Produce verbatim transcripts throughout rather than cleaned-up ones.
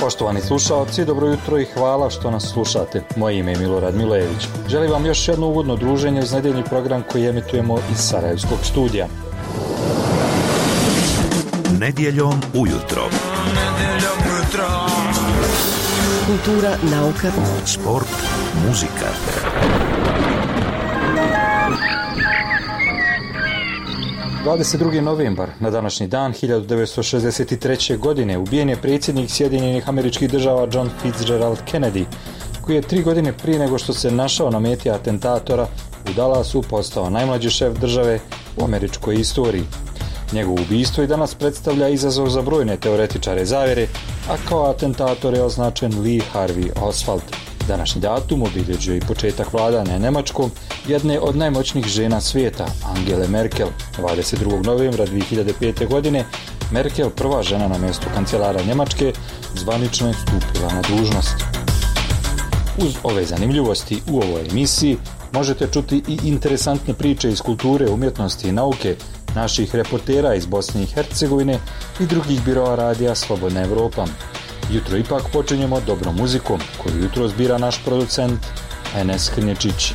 Poštovani slušalci, dobro jutro i hvala što nas slušate. Moje ime je Milorad Milejević. Želim vam još jedno uvodno druženje uz nedeljni program koji emitujemo iz Sarajevskog studija. Nedjeljom ujutro. Nedjeljom ujutro. Kultura, nauka, sport, muzika. dvadeset drugi novembar, na današnji dan hiljadu devetsto šezdeset treće. godine, ubijen je predsjednik Sjedinjenih Američkih Država John Fitzgerald Kennedy, koji je tri godine prije nego što se našao na meti atentatora u Dallasu postao najmlađi šef države u američkoj istoriji. Njegovo ubistvo i danas predstavlja izazov za brojne teoretičare zavjere, a kao atentator je označen Lee Harvey Oswald. Današnji datum obilježio i početak vladanja Njemačkom jedne od najmoćnijih žena svijeta, Angele Merkel. dvadeset drugog novembra dvije hiljade pete. godine Merkel, prva žena na mjestu kancelara Njemačke, zvanično je stupila na dužnost. Uz ove zanimljivosti u ovoj emisiji možete čuti i interesantne priče iz kulture, umjetnosti i nauke naših reportera iz Bosne i Hercegovine i drugih biroa radija Slobodna Evropa. Jutro ipak počinjemo dobrom muzikom, koju jutro zbira naš producent Enes Krnječić.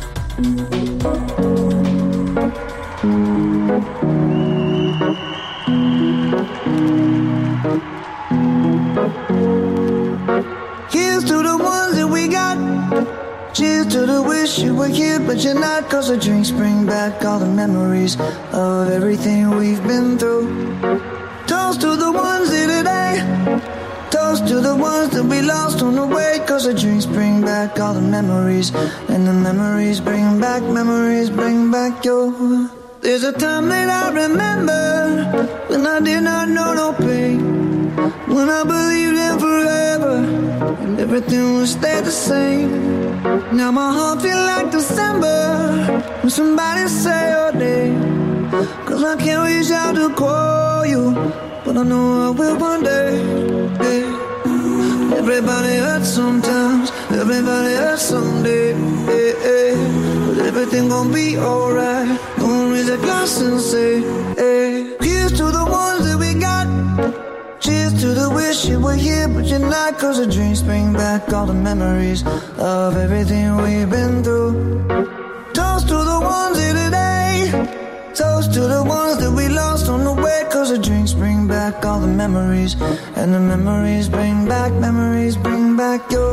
Here's to the ones that we got. Cheers to the wish you were here but you're not, 'cause the drinks bring back all the memories of everything we've been through. Toast to the ones here today. Toast to the ones that we lost on the way, 'cause the drinks bring back all the memories, and the memories bring back, memories bring back your. There's a time that I remember when I did not know no pain, when I believed in forever and everything would stay the same. Now my heart feel like December when somebody say your name, 'cause I can't reach out to call you, but I know I will one day. Hey. Everybody hurts sometimes, everybody hurts someday. Hey, hey. But everything gon' be alright. Gonna raise a glass and say, hey. Here's to the ones that we got. Cheers to the wish you were here but you're not, 'cause the dreams bring back all the memories of everything we've been through. Toast to the ones here today. Toast to the ones that we lost on the way, 'cause the drinks bring back all the memories, and the memories bring back, memories bring back your.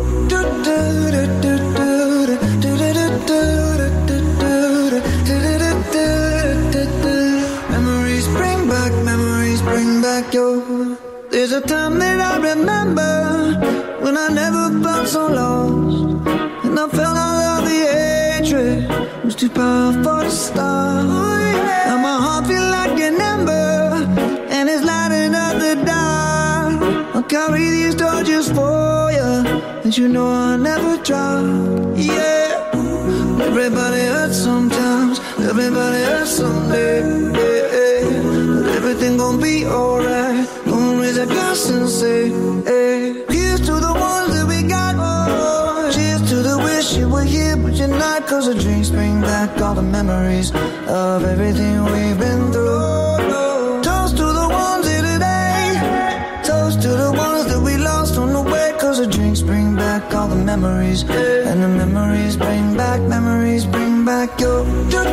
Memories bring back, memories bring back your. There's a time that I remember when I never felt so lost, and I felt all of the hatred was too powerful to stop. Oh, yeah. Now my heart feel like an ember, and it's lighting up the dark. I'll carry these torches for you, and you know I'll never drop. Yeah. Everybody hurts sometimes, everybody hurts someday. Yeah, yeah. But everything gon' be alright. Gonna raise a glass and say, hey. Here's to the ones that we got. Oh, cheers to the wish you were here but you're not, 'cause the drinks bring back all the memories of everything we've been through. Toast to the ones here today. Toast to the ones that we lost on the way, 'cause the drinks bring back all the memories, and the memories bring back, memories bring back your.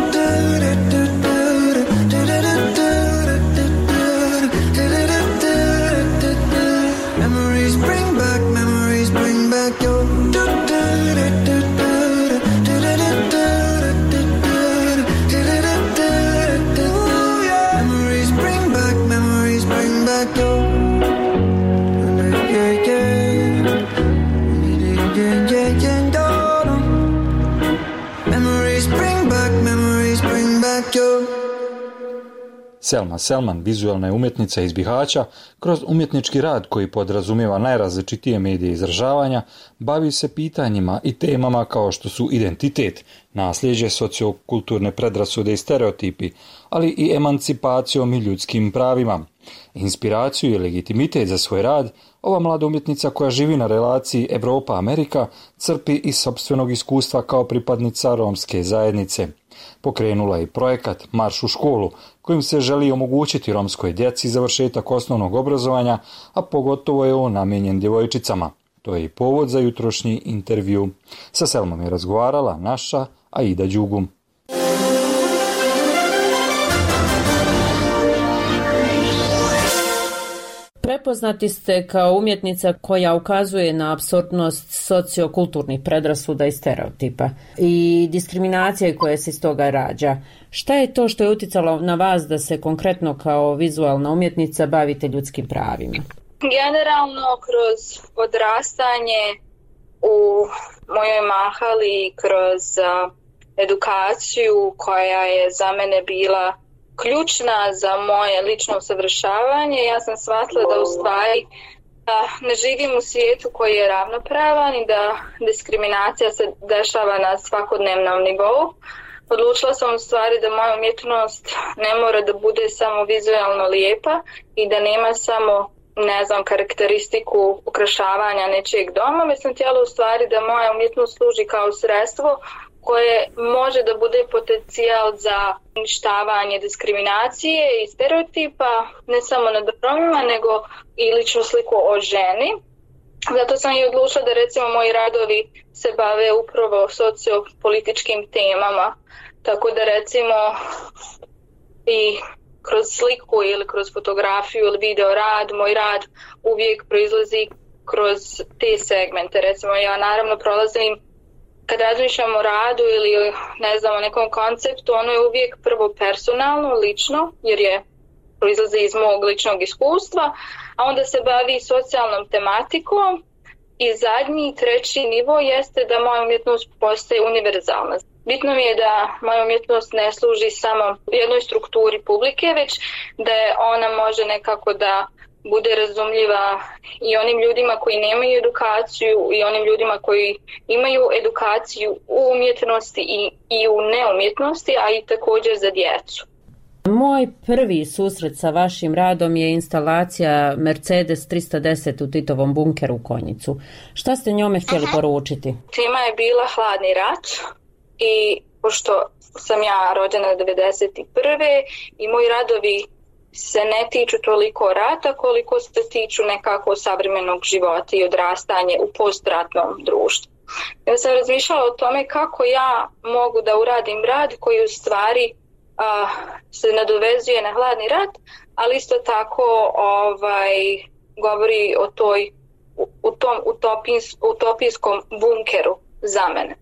Memories bring back, memories bring back your. Memories bring back, memories bring back your. Yeah, yeah. Yeah, yeah, yeah. Memories bring back, memories bring back your. Selma Selman, vizualna je umjetnica iz Bihaća, kroz umjetnički rad koji podrazumijeva najrazličitije medije izražavanja, bavi se pitanjima i temama kao što su identitet, nasljeđe, sociokulturne predrasude i stereotipi, ali i emancipacijom i ljudskim pravima. Inspiraciju i legitimitet za svoj rad ova mlada umjetnica koja živi na relaciji Evropa-Amerika crpi iz sopstvenog iskustva kao pripadnica romske zajednice. Pokrenula je i projekat Marš u školu, kojim se želi omogućiti romskoj djeci završetak osnovnog obrazovanja, a pogotovo je on namijenjen djevojčicama. To je i povod za jutrošnji intervju. Sa Selmom je razgovarala naša Aida Đugum. Prepoznati ste kao umjetnica koja ukazuje na apsurdnost sociokulturnih predrasuda i stereotipa i diskriminacije koje se iz toga rađa. Šta je to što je utjecalo na vas da se konkretno kao vizualna umjetnica bavite ljudskim pravima? Generalno kroz odrastanje u mojoj mahali, kroz uh, edukaciju koja je za mene bila ključna za moje lično usavršavanje, ja sam shvatila da u stvari da ne živim u svijetu koji je ravnopravan i da diskriminacija se dešava na svakodnevnom nivou. Odlučila sam u stvari da moja umjetnost ne mora da bude samo vizualno lijepa i da nema samo, ne znam, karakteristiku ukrašavanja nečijeg doma, već sam htjela u stvari da moja umjetnost služi kao sredstvo koje može da bude potencijal za uništavanje diskriminacije i stereotipa, ne samo nad Romima, nego i ličnu sliku o ženi. Zato sam i odlučila da recimo moji radovi se bave upravo sociopolitičkim temama. Tako da recimo i kroz sliku ili kroz fotografiju ili video rad, moj rad uvijek proizlazi kroz te segmente. Recimo ja naravno prolazim kad razmišljam o radu ili ne znam o nekom konceptu, ono je uvijek prvo personalno, lično, jer je proizlazi iz mog ličnog iskustva, a onda se bavi socijalnom tematikom i zadnji, treći nivo jeste da moja umjetnost postaje univerzalna. Bitno mi je da moja umjetnost ne služi samo jednoj strukturi publike, već da je ona može nekako da bude razumljiva i onim ljudima koji nemaju edukaciju i onim ljudima koji imaju edukaciju u umjetnosti i, i u neumjetnosti, a i također za djecu. Moj prvi susret sa vašim radom je instalacija Mercedes tristo deset u Titovom bunkeru u Konjicu. Šta ste njome htjeli uh-huh. poručiti? Tema je bila hladni rat i pošto sam ja rođena devedeset prve i moji radovi se ne tiču toliko rata koliko se tiču nekako savremenog života i odrastanje u postratnom društvu. Ja sam razmišljala o tome kako ja mogu da uradim rad koji u stvari a, se nadovezuje na hladni rat, ali isto tako ovaj, govori o toj, u, u tom utopijs, utopijskom bunkeru za mene.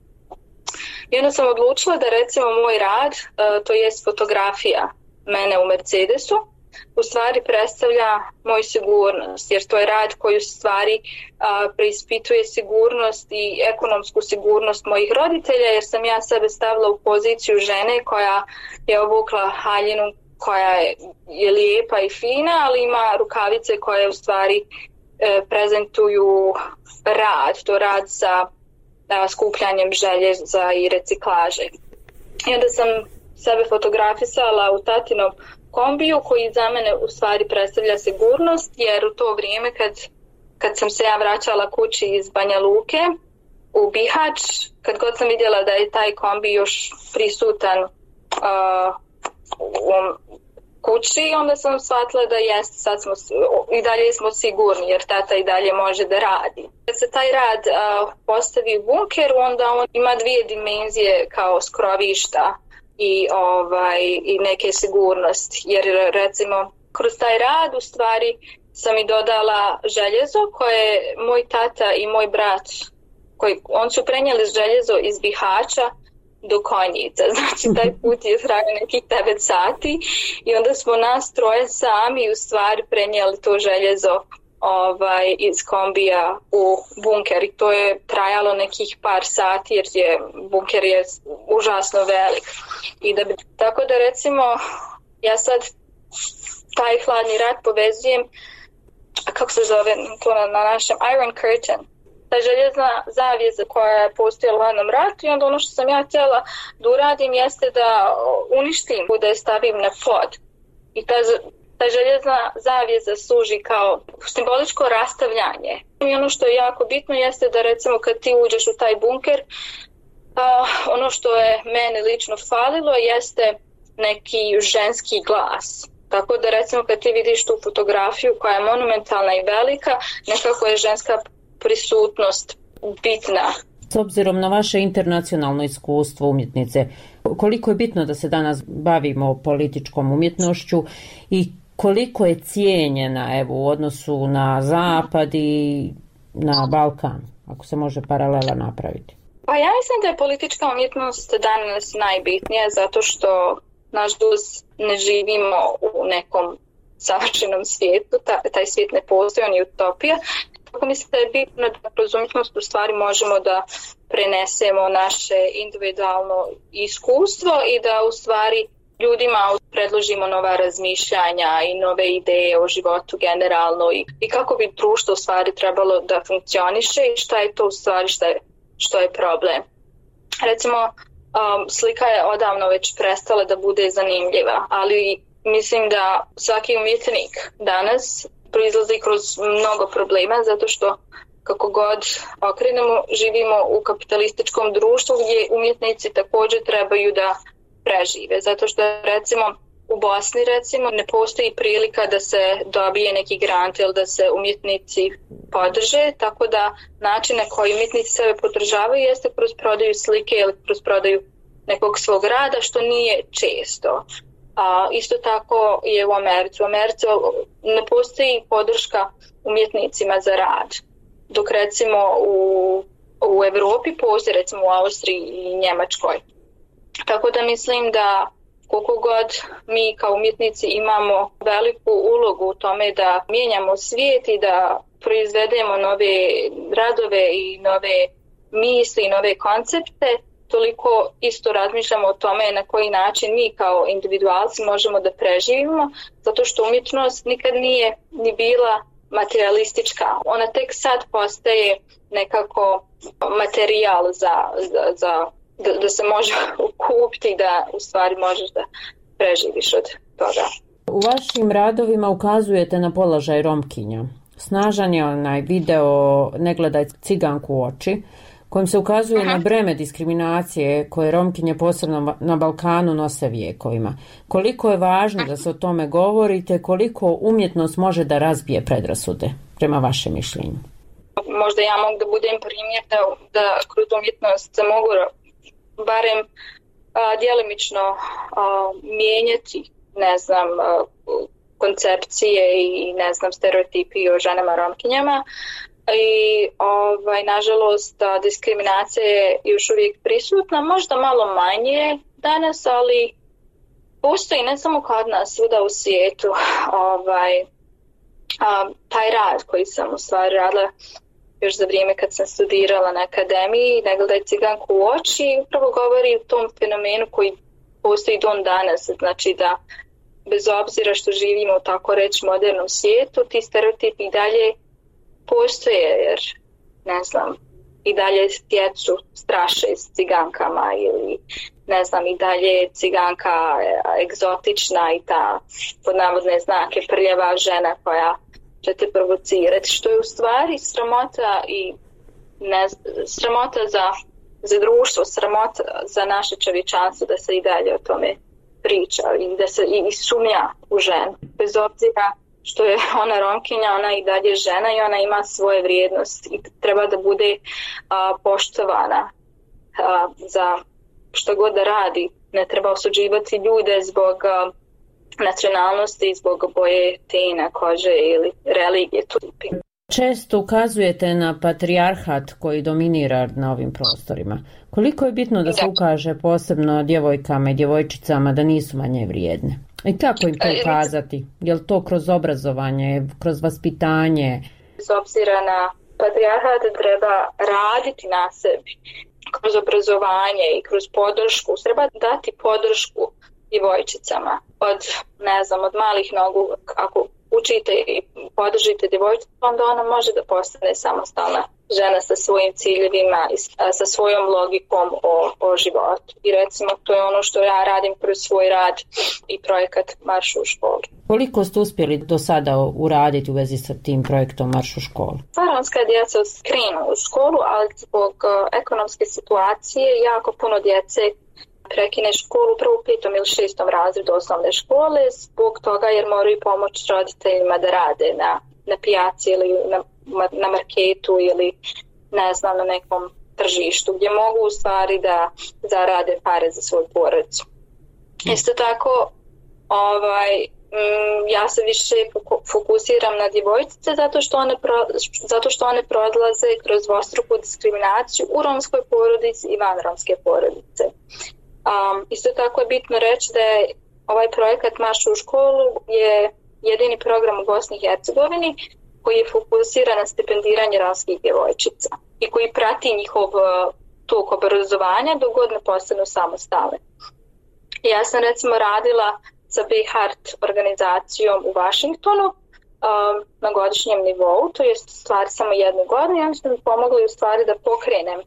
I onda sam odlučila da recimo moj rad, a, to jest fotografija mene u Mercedesu, u stvari predstavlja moju sigurnost, jer to je rad koji u stvari a, preispituje sigurnost i ekonomsku sigurnost mojih roditelja, jer sam ja sebe stavila u poziciju žene koja je obukla haljinu koja je, je lijepa i fina, ali ima rukavice koje u stvari e, prezentuju rad, to rad sa a, skupljanjem željeza i reciklaže. I onda sam sebe fotografisala u tatinom kombiju koji za mene u stvari predstavlja sigurnost, jer u to vrijeme kad, kad sam se ja vraćala kući iz Banja Luke u Bihać, kad god sam vidjela da je taj kombi još prisutan uh, u kući, onda sam shvatila da jest, sad smo i dalje smo sigurni jer tata i dalje može da radi. Kad se taj rad uh, postavi u bunkeru, onda on ima dvije dimenzije kao skrovišta i ovaj i neke sigurnosti, jer recimo kroz taj rad u stvari sam i dodala željezo koje moj tata i moj brat koji on su prenijeli željezo iz Bihaća do Konjica, znači taj put je trajao nekih devet sati i onda smo nas troje sami u stvari prenijeli to željezo ovaj iz kombija u bunker i to je trajalo nekih par sati jer je bunker je užasno velik. I da bi, tako da recimo ja sad taj hladni rat povezujem, a kako se zove to na, na našem Iron Curtain, ta željezna zavjeza koja je postojala u hladnom ratu i onda ono što sam ja htjela da uradim jeste da uništim, da je stavim na pod. I ta Ta željezna zavjeza služi kao simboličko rastavljanje. I ono što je jako bitno jeste da recimo kad ti uđeš u taj bunker, A, ono što je meni lično falilo jeste neki ženski glas. Tako da recimo kad ti vidiš tu fotografiju koja je monumentalna i velika, nekako je ženska prisutnost bitna. S obzirom na vaše internacionalno iskustvo umjetnice, koliko je bitno da se danas bavimo političkom umjetnošću i koliko je cijenjena evo, u odnosu na Zapad i na Balkan, ako se može paralela napraviti? Pa ja mislim da je politička umjetnost danas najbitnija zato što nažalost ne živimo u nekom savršenom svijetu, Ta, taj svijet ne postoji, on je utopija. Tako mislim da je bitno da kroz umjetnost u stvari možemo da prenesemo naše individualno iskustvo i da u stvari ljudima predložimo nova razmišljanja i nove ideje o životu generalno i, i kako bi društvo u stvari trebalo da funkcioniše i šta je to u stvari šta je, što je problem. Recimo, um, slika je odavno već prestala da bude zanimljiva, ali mislim da svaki umjetnik danas proizlazi kroz mnogo problema zato što kako god okrenemo živimo u kapitalističkom društvu gdje umjetnici također trebaju da prežive. Zato što recimo u Bosni recimo ne postoji prilika da se dobije neki grant ili da se umjetnici podrže, tako da način na koji umjetnici sebe podržavaju jeste kroz prodaju slike ili kroz prodaju nekog svog rada, što nije često. A, isto tako je u Americi. U Americi ne postoji podrška umjetnicima za rad. Dok recimo u, u Europi postoji, recimo u Austriji i Njemačkoj. Tako da mislim da koliko god mi kao umjetnici imamo veliku ulogu u tome da mijenjamo svijet i da proizvedemo nove radove i nove misli i nove koncepte, toliko isto razmišljamo o tome na koji način mi kao individualci možemo da preživimo, zato što umjetnost nikad nije ni bila materialistička. Ona tek sad postaje nekako materijal za, za, za da, da se može kupiti, da u stvari možeš da preživiš od toga. U vašim radovima ukazujete na položaj Romkinja. Snažan je onaj video Ne gledaj ciganku u oči, kojim se ukazuje Aha. na breme diskriminacije koje Romkinje posebno na Balkanu nose vijekovima. Koliko je važno da se o tome govorite, koliko umjetnost može da razbije predrasude, prema vašem mišljenju? Možda ja mogu da budem primjer da, da kroz umjetnost se mogu barem a, djelimično a, mijenjati, ne znam, a, koncepcije i ne znam, stereotipi o ženama Romkinjama. I ovaj, nažalost diskriminacija je još uvijek prisutna, možda malo manje danas, ali postoji ne samo kod nas, svuda u svijetu. Ovaj, a, taj rad koji sam u stvari radila još za vrijeme kad sam studirala na akademiji, Ne gledaj ciganku u oči, upravo govori o tom fenomenu koji postoji don danas, znači da bez obzira što živimo u tako reći modernom svijetu, ti stereotipi i dalje postoje, jer ne znam, i dalje djecu straše s cigankama ili ne znam, i dalje je ciganka egzotična i ta pod navodne znake prljava žena koja će te provocirati, što je u stvari sramota i ne, sramota za, za društvo, sramota za naše čovječanstvo da se i dalje o tome priča i da se i, i sumnja u ženu. Bez obzira što je ona Romkinja, ona i dalje žena i ona ima svoje vrijednosti i treba da bude a, poštovana a, za što god da radi. Ne treba osuđivati ljude zbog a, nacionalnosti, zbog boje tena, kože ili religije. Često ukazujete na patrijarhat koji dominira na ovim prostorima. Koliko je bitno da se ukaže posebno djevojkama i djevojčicama da nisu manje vrijedne? I kako im to ukazati? Je li to kroz obrazovanje, kroz vaspitanje? S obzira na patrijarhat treba raditi na sebi. Kroz obrazovanje i kroz podršku. Treba dati podršku djevojčicama. Od, ne znam, od malih nogu, ako učite i podržite djevojčicu, onda ona može da postane samostalna žena sa svojim ciljevima i sa svojom logikom o, o životu. I recimo to je ono što ja radim kroz svoj rad i projekat Marš u školu. Koliko ste uspjeli do sada uraditi u vezi sa tim projektom Marš u školu? Sva romska djeca krenu u školu, ali zbog ekonomske situacije jako puno djece prekine školu prvo u petom ili šestom razredu osnovne škole zbog toga jer moraju pomoći roditeljima da rade na, na pijaci ili na, na marketu ili ne znam na nekom tržištu gdje mogu u stvari da zarade pare za svoju porodicu. Isto tako ovaj, m, ja se više fokusiram na djevojčice zato što one, pro, zato što one prolaze kroz dvostruku diskriminaciju u romskoj porodici i van romske porodice. Um, isto tako je bitno reći da je ovaj projekat Marš u školu je jedini program u Bosni i Hercegovini koji je fokusiran na stipendiranje romskih djevojčica i koji prati njihov tok obrazovanja dok god ne postanu samostalne. Ja sam recimo radila sa Be Heart organizacijom u Washingtonu um, na godišnjem nivou, to je stvari samo jednu godinu i oni su mi pomogli u stvari da pokrenem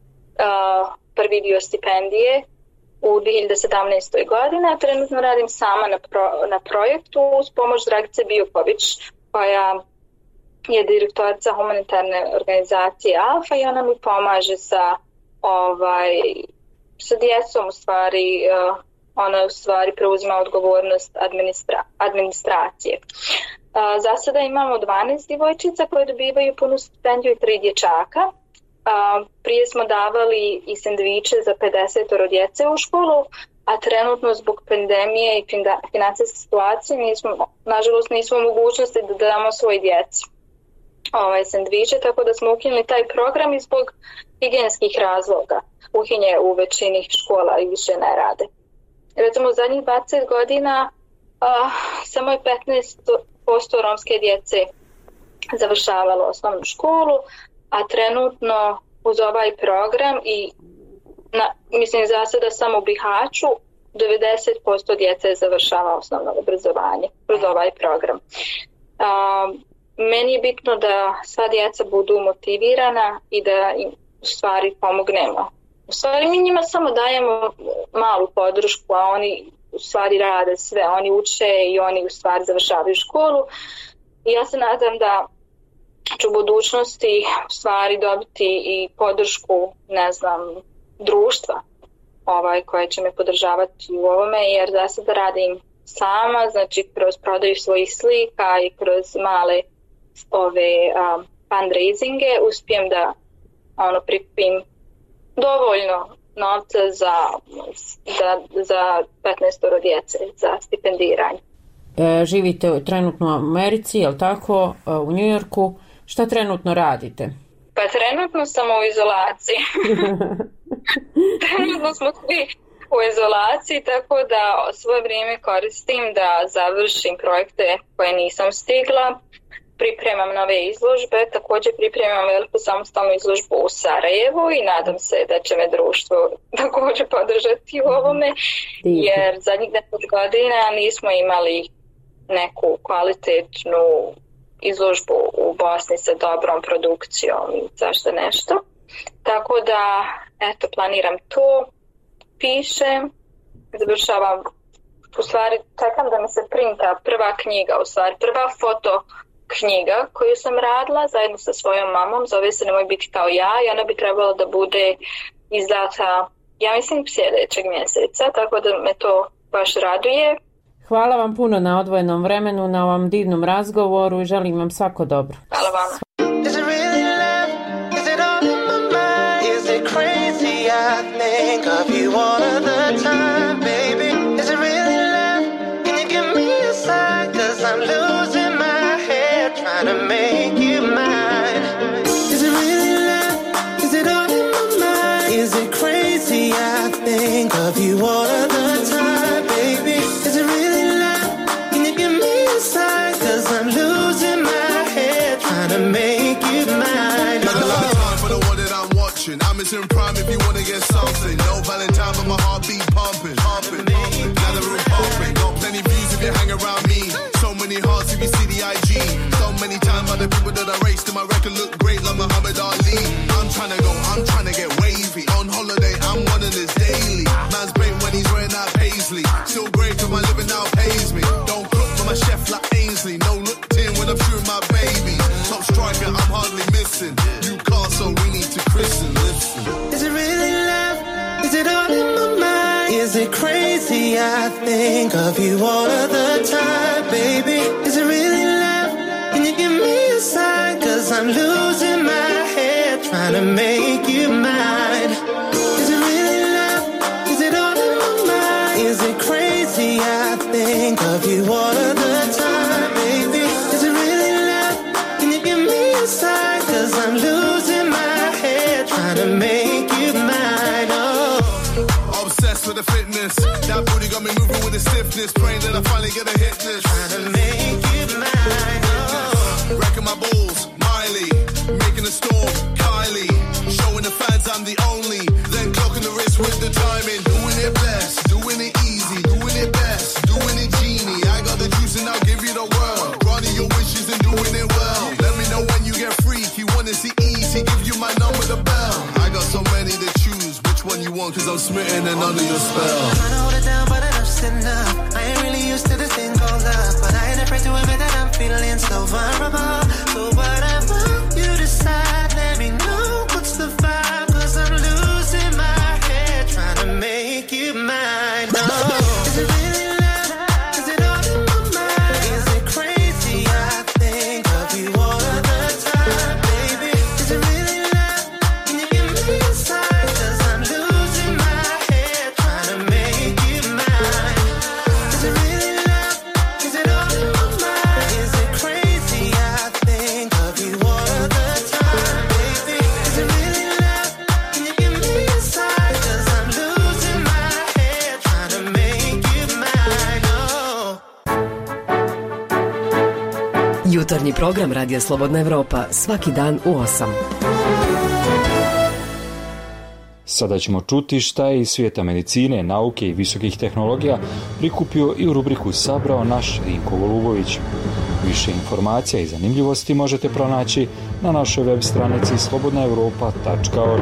uh, prvi dio stipendije u dvije hiljade sedamnaestoj. godine, a trenutno radim sama na, pro, na projektu uz pomoć Dragice Bijuković, koja je direktorica humanitarne organizacije Alfa i ona mi pomaže sa, ovaj, sa djecom u stvari, uh, ona u stvari preuzima odgovornost administra, administracije. Uh, za sada imamo dvanaest djevojčica koje dobivaju punu stipendiju i tri dječaka. Uh, prije smo davali i sendviče za pedeset djece u školu, a trenutno zbog pandemije i financijske situacije nismo, nažalost nismo u mogućnosti da damo svoj djeci ovaj sendviče, tako da smo ukinuli taj program i zbog higijenskih razloga. Kuhinje u većini škola i više ne rade. Recimo u zadnjih dvadeset godina uh, samo je petnaest posto romske djece završavalo osnovnu školu, a trenutno uz ovaj program i na, mislim za sada samo u Bihaću devedeset posto djece završava osnovno obrazovanje kroz ovaj program. Um, meni je bitno da sva djeca budu motivirana i da im u stvari pomognemo. U stvari mi njima samo dajemo malu podršku, a oni u stvari rade sve, oni uče i oni u stvari završavaju školu. I ja se nadam da ću u budućnosti u stvari dobiti i podršku, ne znam, društva ovaj, koje će me podržavati u ovome, jer za sada radim sama, znači kroz prodaju svojih slika i kroz male ove um, fundraisinge uspijem da ono prikupim dovoljno novca za, za, za petnaest djece za stipendiranje. E, živite trenutno u Americi, je li tako, u New Yorku. Šta trenutno radite? Pa trenutno sam u izolaciji. Trenutno smo svi u izolaciji, tako da svoje vrijeme koristim da završim projekte koje nisam stigla. Pripremam nove izložbe, također pripremam veliku samostalnu izložbu u Sarajevu i nadam se da će me društvo također podržati u ovome, jer zadnjih deset godina nismo imali neku kvalitetnu izložbu u Bosni sa dobrom produkcijom i zašto nešto. Tako da, eto, planiram to, pišem, završavam, u stvari čekam da mi se printa prva knjiga, u stvari prva foto knjiga koju sam radila zajedno sa svojom mamom, zove se Nemoj biti kao ja i ona bi trebala da bude izdata, ja mislim, sljedećeg mjeseca, tako da me to baš raduje. Hvala vam puno na odvojenom vremenu, na ovom divnom razgovoru i želim vam svako dobro. Hvala vam. I'm in prime if you wanna get something. No Valentine, but my heart beat pumping. pumping. Now the room pumping. Got plenty views if you hang around me. So many hearts if you see the the people that I raced in my record look great like Muhammad Ali. I'm trying to go, I'm trying to get wavy. On holiday, I'm one of this daily. Man's brain when he's wearing that paisley. Still great cause my living now pays me. Don't cook for my chef like Ainsley. No looked in when I'm shooting my baby. Top striker, I'm hardly missing. Newcastle, we need to christen. Listen. Is it really love? Is it all in my mind? Is it crazy? I think of you all of the time, baby. Is it really love? Can you give me a sign? Cause I'm losing my head trying to make you mine. Is it really love? Is it all in my mind? Is it crazy? I think of you all of the time, baby. Is it really love? Can you give me a sign? Cause I'm losing my head trying to make you mine. Oh. Obsessed with the fitness. That booty got me moving with the stiffness. Praying that I finally get a hit this. Trying to make you mine. Oh. Wrecking my balls, Miley. Making a storm, Kylie. Showing the fans I'm the only. Then clocking the wrist with the timing. Doing it best, doing it easy. Doing it best, doing it genie. I got the juice and I'll give you the world. Granting your wishes and doing it well. Let me know when you get free. If you wanna see easy, give you my number, the bell. I got so many to choose. Which one you want? Cause I'm smitten and under your spell. Trying to hold it down, but enough's enough. I ain't really used to this thing called love, but I ain't afraid to admit that I'm feeling so vulnerable. So whatever you decide, let me know what's the vibe. Cause I'm losing my head trying to make you mine. Oh. Is it really love? Is it all in my mind? Is it crazy? I think of you all of the time, baby. Is it really love? Can you give me a sign? Cause I'm losing my head trying to make you mine. Is it really love? Is it all in my mind? Is it crazy? I think of you all of the time, baby. Is it really love? Can you give me a sign? Cause I'm losing my head trying to make you mine. Oh. Jutarnji program Radija Slobodna Evropa svaki dan u osam. Sada ćemo čuti šta je iz svijeta medicine, nauke i visokih tehnologija prikupio i u rubriku Sabrao naš Rinko Golubović. Više informacija i zanimljivosti možete pronaći na našoj web stranici slobodna europa tačka org.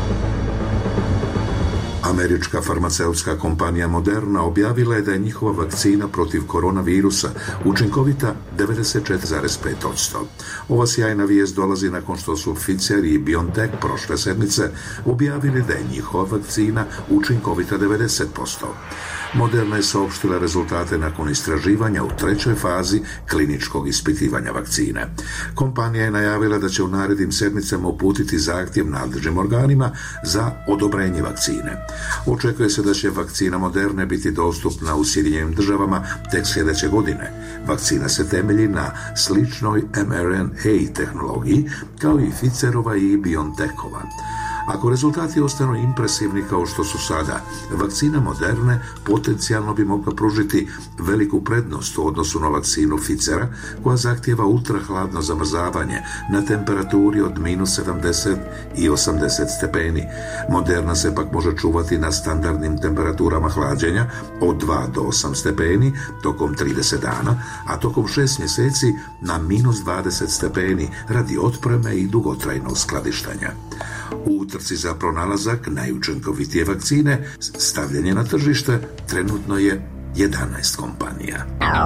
Američka farmaceutska kompanija Moderna objavila je da je njihova vakcina protiv koronavirusa učinkovita devedeset četiri zarez pet posto. Ova sjajna vijest dolazi nakon što su Pfizer i BioNTech prošle sedmice objavili da je njihova vakcina učinkovita devedeset posto. Moderna je saopštila rezultate nakon istraživanja u trećoj fazi kliničkog ispitivanja vakcine. Kompanija je najavila da će u narednim sedmicama uputiti zahtjev nadležnim organima za odobrenje vakcine. Očekuje se da će vakcina Moderne biti dostupna u Sjedinjenim državama tek sljedeće godine. Vakcina se temelji na sličnoj em er en a tehnologiji kao i Pfizerova i BioNTechova. Ako rezultati ostanu impresivni kao što su sada, vakcina Moderne potencijalno bi mogla pružiti veliku prednost u odnosu na vakcinu Pfizera, koja zahtijeva ultrahladno zamrzavanje na temperaturi od minus sedamdeset i osamdeset stepeni. Moderna se pak može čuvati na standardnim temperaturama hlađenja od dva do osam stepeni tokom trideset dana, a tokom šest mjeseci na minus dvadeset stepeni radi otpreme i dugotrajnog skladištenja. U utrci za pronalazak najučinkovitije vakcine stavljanje na tržište trenutno je jedanaest kompanija.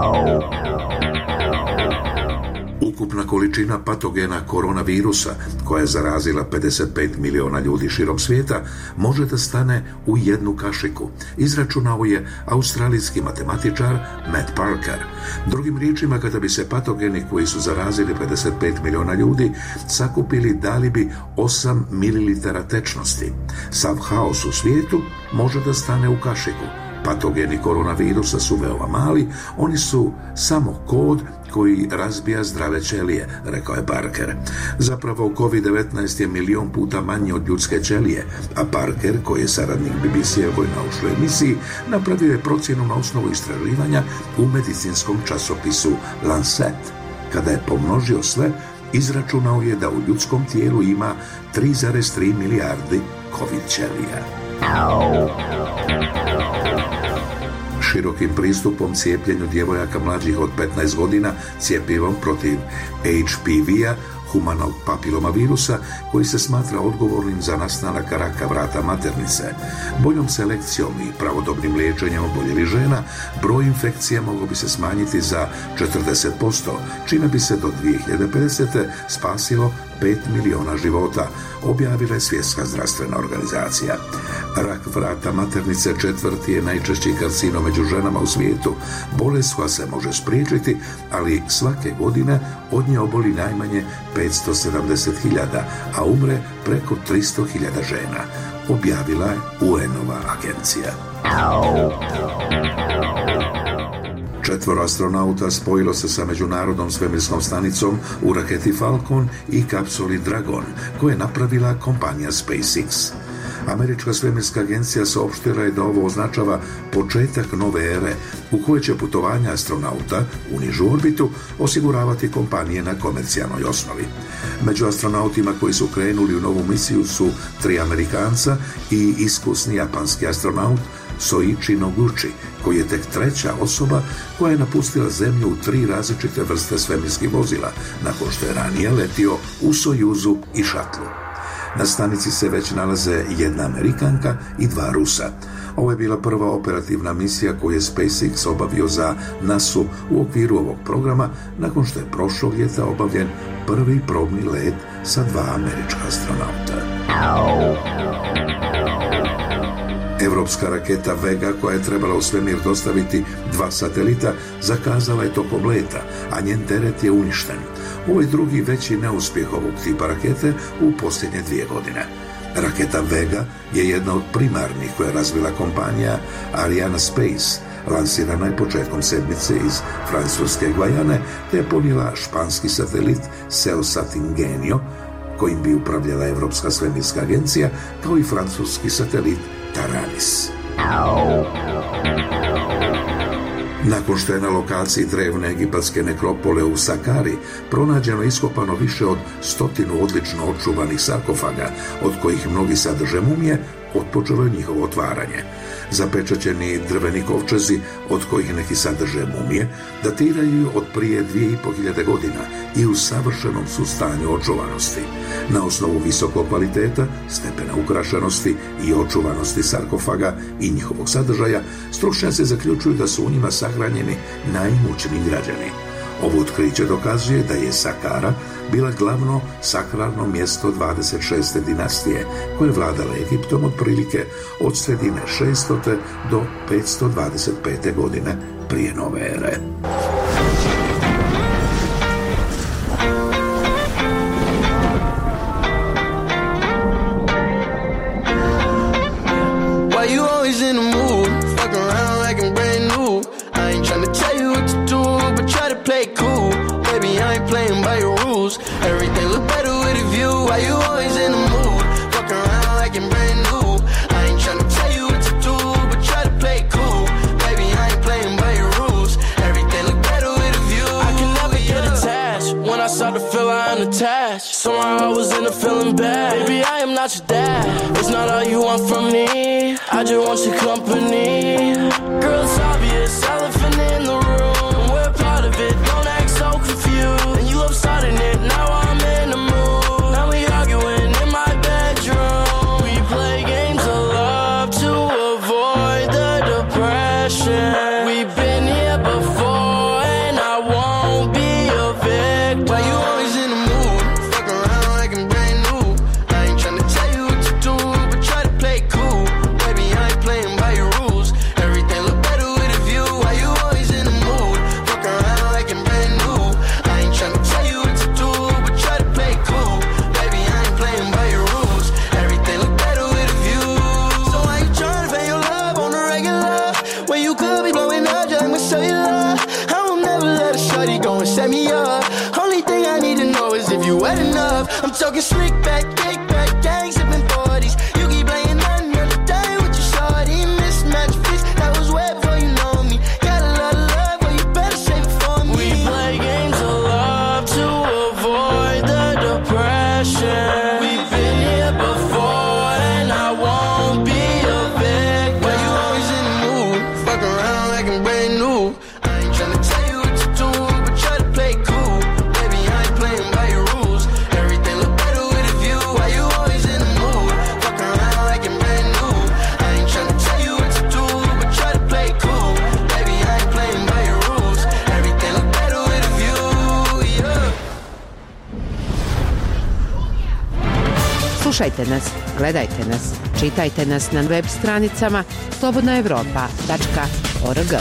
Ukupna količina patogena koronavirusa, koja je zarazila pedeset pet miliona ljudi širom svijeta, može da stane u jednu kašiku, izračunao je australijski matematičar Matt Parker. Drugim riječima, kada bi se patogeni koji su zarazili pedeset pet miliona ljudi sakupili, dali bi osam mililitara tečnosti. Sav haos u svijetu može da stane u kašiku. Patogeni koronavirusa su veoma mali, oni su samo kod koji razbija zdrave ćelije, rekao je Parker. Zapravo, kovid devetnaest je milion puta manji od ljudske ćelije, a Parker, koji je saradnik B B C-evoj naučnoj emisiji, napravio je procjenu na osnovu istraživanja u medicinskom časopisu Lancet. Kada je pomnožio sve, izračunao je da u ljudskom tijelu ima tri zarez tri milijardi kovid ćelija. širokim pristupom cijepljenju djevojaka mlađih od petnaest godina cjepivom protiv H P V-a, humanog papilomavirusa, koji se smatra odgovornim za nastanak raka vrata maternice. Boljom selekcijom i pravodobnim liječenjem oboljelih žena, broj infekcija mogao bi se smanjiti za četrdeset posto, čime bi se do dvije hiljade pedesete spasilo pet miliona života, objavila je Svjetska zdravstvena organizacija. Rak vrata maternice četvrti je najčešći karcinom među ženama u svijetu, bolest koja se može spriječiti, ali svake godine od nje oboli najmanje petsto sedamdeset hiljada, a umre preko tristo hiljada žena, objavila je U N-ova agencija. Četvoro astronauta spojilo se sa međunarodnom svemirskom stanicom u raketi Falcon i kapsuli Dragon, koju je napravila kompanija SpaceX. Američka svemirska agencija saopštila je da ovo označava početak nove ere u kojoj će putovanja astronauta u nižu orbitu osiguravati kompanije na komercijalnoj osnovi. Među astronautima koji su krenuli u novu misiju su tri Amerikanca i iskusni japanski astronaut Soichi Noguchi, koji je tek treća osoba koja je napustila Zemlju u tri različite vrste svemirskih vozila, nakon što je ranije letio u Sojuzu i Šatlu. Na stanici se već nalaze jedna Amerikanka i dva Rusa. Ovo je bila prva operativna misija koju je SpaceX obavio za nasu u okviru ovog programa, nakon što je prošlog ljeta obavljen prvi probni let sa dva američka astronauta. Evropska raketa Vega, koja je trebala u svemir dostaviti dva satelita, zakazala je tokom leta, a njen teret je uništen. Ovo je drugi veći neuspjeh ovog tipa rakete u posljednje dvije godine. Raketa Vega je jedna od primarnih koje je razvila kompanija Ariane Space. Lansirana je početkom sedmice iz francuske Gvajane, te je ponijela španski satelit Seosat Ingenio, kojim bi upravljala Evropska svemirska agencija, kao i francuski satelit Taranis. Nakon što je na lokaciji drevne egipatske nekropole u Sakari pronađeno iskopano više od stotinu odlično očuvanih sarkofaga, od kojih mnogi sadrže mumije, otpočelo je njihovo otvaranje. Zapečaćeni drveni kovčezi, od kojih neki sadrže mumije, datiraju od prije dvije i po hiljade godina i u savršenom su stanju očuvanosti. Na osnovu visokog kvaliteta, stepena ukrašenosti i očuvanosti sarkofaga i njihovog sadržaja, stručnjaci zaključuju da su u njima sahranjeni najimućniji građani. Ovo otkriće dokazuje da je Sakara bila glavno sakralno mjesto dvadeset šeste dinastije, koje je vladala Egiptom otprilike od sredine šestote do petsto dvadeset pete godine prije nove ere. Why you always in the mood? Fuck around like I'm brand new. I ain't tryna tell you what to do, but try to play cool. Baby, I ain't playing by your rules. Everything look better with a view. Why you always in the mood? Fuck around like I'm brand new. I ain't tryna tell you what to do, but try to play cool. Baby, I ain't playing by your rules. Everything look better with a view. I can never get attached. When I start to feel I'm attached, somehow I was in a feeling bad. Baby, I am not your dad. It's not all you want from me. I just want your company. Girl, it's obvious, elephant in the room. We're part of it, don't act so confused. And you love starting it, now I'm in the mood. Now we arguing in my bedroom. We play games of love to avoid the depression. We've been here before and I won't be a victim. Why you always in the mood? Fuck around like I'm brand new. I ain't tryna tell you what to do, but try to play cool. Baby, I ain't playing by your rules. Everything look better with a view. Why you always in the mood? Fuck around like I'm brand new. I ain't tryna tell you what to do, but try to play cool. Baby, I ain't playing by your rules. Everything look better with a view. So why you tryna pay your love on the regular when you could be blowing up just like my cellular? I will never let a shorty go and set me up. Only thing I need to know is if you wet enough. I'm talking slick back, kick back, gang sipping forties. You keep playing another day with your shorty. Mismatch fits, that was way before you know me. Got a lot of love, but you better save it for me. We play games of love to avoid the depression. We've been here before and I won't be a victim. Why you always in the mood? Fuck around like Slušajte nas, gledajte nas, čitajte nas na web stranicama slobodna evropa tačka org.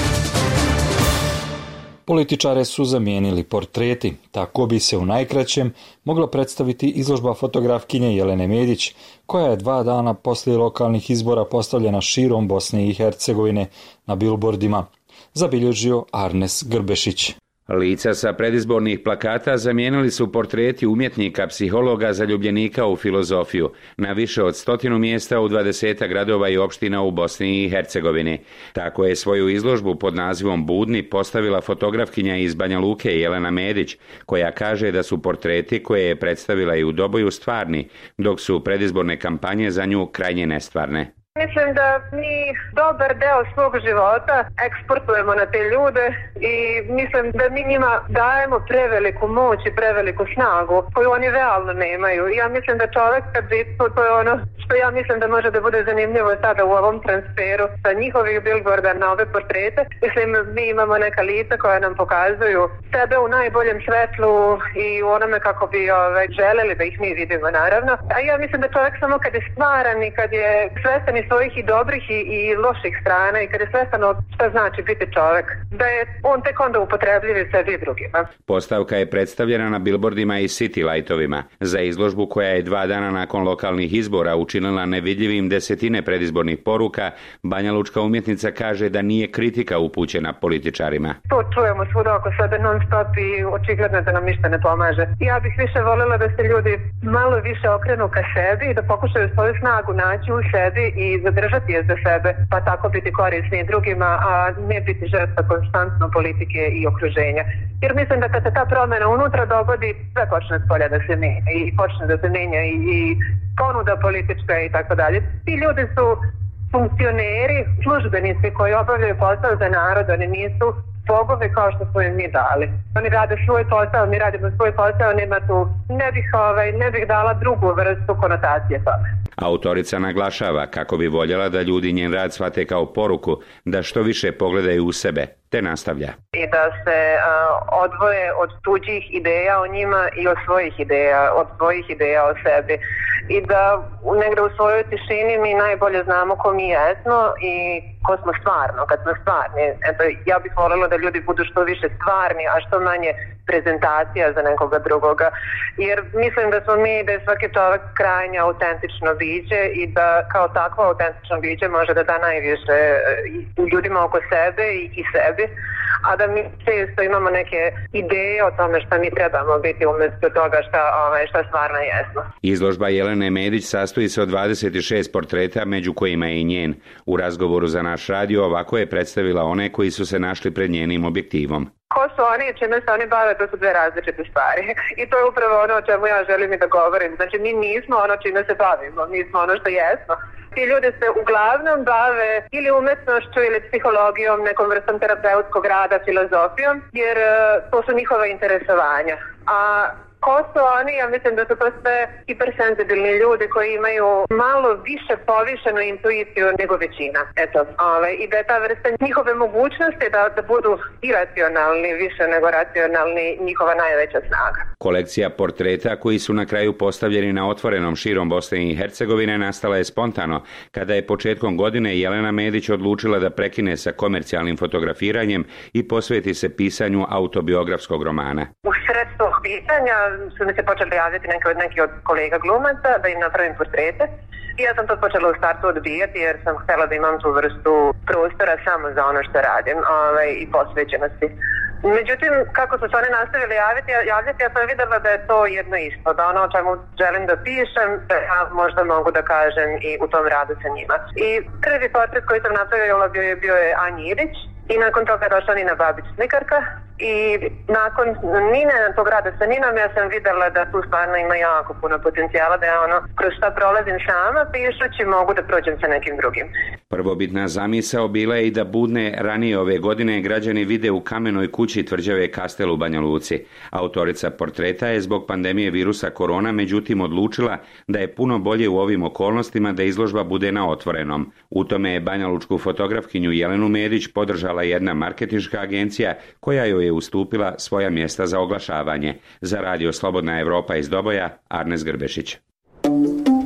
Političare su zamijenili portreti, tako bi se u najkraćem mogla predstaviti izložba fotografkinje Jelene Medić, koja je dva dana poslije lokalnih izbora postavljena širom Bosne i Hercegovine na bilbordima, zabilježio Arnes Grbešić. Lica sa predizbornih plakata zamijenili su portreti umjetnika, psihologa, zaljubljenika u filozofiju na više od stotinu mjesta u dvadesetak gradova i opština u Bosni i Hercegovini. Tako je svoju izložbu pod nazivom Budni postavila fotografkinja iz Banja Luke Jelena Medić, koja kaže da su portreti koje je predstavila i u Doboju stvarni, dok su predizborne kampanje za nju krajnje nestvarne. Mislim da mi dobar deo svog života eksportujemo na te ljude i mislim da mi njima dajemo preveliku moć i preveliku snagu koju oni realno nemaju. Ja mislim da čovjek kad bi, to, to je ono što ja mislim da može da bude zanimljivo sada u ovom transferu sa njihovih billboarda na ove portrete. Mislim, mi imamo neka lica koja nam pokazuju sebe u najboljem svetlu i u onome kako bi ovaj, želeli da ih mi vidimo, naravno. A ja mislim da čovjek samo kad je stvaran i kad je svestan svojih i dobrih i, i loših strana i kad je svestan šta znači biti čovjek, da je on tek onda upotrebljiv i sebi i drugima. Postavka je predstavljena na bilbordima i city lightovima. Za izložbu koja je dva dana nakon lokalnih izbora učinila nevidljivim desetine predizbornih poruka, banjalučka umjetnica kaže da nije kritika upućena političarima. To čujemo svuda oko sebe non stop i očigledno da nam ništa ne pomaže. Ja bih više voljela da se ljudi malo više okrenu ka sebi i da pokušaju svoju snagu naći u sebi i zadržati je za sebe, pa tako biti korisni drugima, a ne biti žrtva konstantno politike i okruženja. Jer mislim da kad se ta promjena unutra dogodi, sve počne s polja da se menja i počne da se menja i, i ponuda politička i tako dalje. Ti ljudi su funkcioneri, službenici koji obavljaju posao za narod, oni nisu bogovi kao što smo im mi dali. Oni rade svoj posao, mi radimo svoj posao, nema tu, ne bih, ovaj, ne bih dala drugu vrstu konotacije tome. Autorica naglašava kako bi voljela da ljudi njen rad shvate kao poruku da što više pogledaju u sebe, te nastavlja. I da se uh, odvoje od tuđih ideja o njima i od svojih ideja, od svojih ideja o sebi. I da negdje u svojoj tišini mi najbolje znamo ko mi jesmo i ko smo stvarno, kad smo stvarni. Eto, ja bih voljela da ljudi budu što više stvarni, a što manje prezentacija za nekoga drugoga. Jer mislim da smo mi, da je svaki čovjek krajnje autentično biće i da kao takvo autentično biće može da da najviše ljudima oko sebe i, i sebi, a da mi često imamo neke ideje o tome šta mi trebamo biti umjesto toga šta, ovaj, šta stvarno jesmo. Izložba Jelene Medić sastoji se od dvadeset šest portreta, među kojima je i njen. U razgovoru za naš radio ovako je predstavila one koji su se našli pred njenim objektivom. Ko su oni i čime se oni bave, to su dve različite stvari. I to je upravo ono o čemu ja želim i da govorim. Znači, mi nismo ono čime se bavimo, mi smo ono što jesmo. Ti ljudi se uglavnom bave ili umetnošću ili psihologijom, nekom vrstom terapeutskog rada, filozofijom, jer to su njihova interesovanja. A ko su oni? Ja mislim da su to sve hipersenzibilni ljudi koji imaju malo više povišenu intuiciju nego većina. Eto, ove, i da je ta vrsta njihove mogućnosti da, da budu iracionalni, više nego racionalni, njihova najveća snaga. Kolekcija portreta koji su na kraju postavljeni na otvorenom širom Bosne i Hercegovine nastala je spontano, kada je početkom godine Jelena Medić odlučila da prekine sa komercijalnim fotografiranjem i posveti se pisanju autobiografskog romana. U sred tog pitanja su mi se počeli javiti neki od, neki od kolega glumaca da im napravim portrete. I ja sam to počela u startu odbijati jer sam htjela da imam tu vrstu prostora samo za ono što radim, ovaj, i posvećenosti. Međutim, kako su se oni nastavili javiti, javljati, ja sam vidjela da je to jedno isto, da ono o čemu želim da pišem, da ja možda mogu da kažem i u tom radu sa njima. I prvi portret koji sam napravila bio je, bio je Anji Ilić i nakon toga je došla Nina Babić, slikarka. I nakon Nine, tog rada sa Ninom, ja sam vidjela da tu stvarno ima jako puno potencijala, da ja ono, kroz šta prolazim sama pišući, mogu da prođem sa nekim drugim. Prvobitna zamisao bila je i da Budne ranije ove godine građani vide u kamenoj kući tvrđave Kastel u Banja Luci. Autorica portreta je zbog pandemije virusa korona međutim odlučila da je puno bolje u ovim okolnostima da izložba bude na otvorenom. U tome je banjalučku fotografkinju Jelenu Medić podržala jedna marketinška agencija koja joj je ustupila svoja mjesta za oglašavanje. Za radio Slobodna Evropa iz Doboja, Arnes Grbešić.